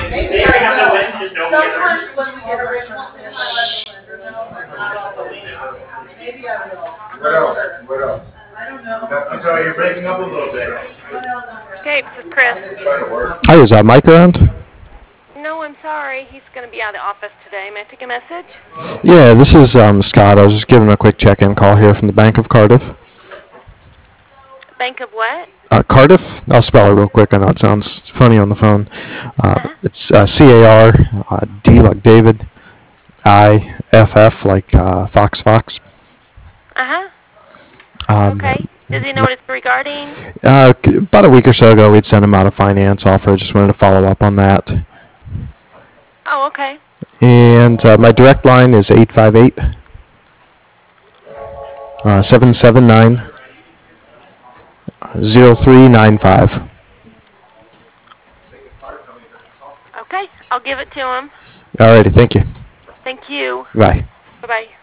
Maybe I will. Sometimes when we get originals in, I let the lender know, but not always. Maybe I will. What else? What else? I don't know. I'm sorry, you're breaking up a little bit. What else? Okay, this is Chris. Hi, is Mike around? No, I'm sorry. He's going to be out of the office today. May I take a message? Yeah, this is Scott. I was just giving a quick check-in call here from the Bank of Cardiff. Bank of what? Cardiff? I'll spell it real quick. I know it sounds funny on the phone. It's C-A-R, D like David, I-F-F like Fox. Uh-huh. Okay. Does he know what it's regarding? About a week or so ago, we'd sent him out a finance offer. Just wanted to follow up on that. Oh, okay. And my direct line is 858 779 0395. Okay, I'll give it to him. Alrighty, thank you. Thank you. Bye. Bye-bye.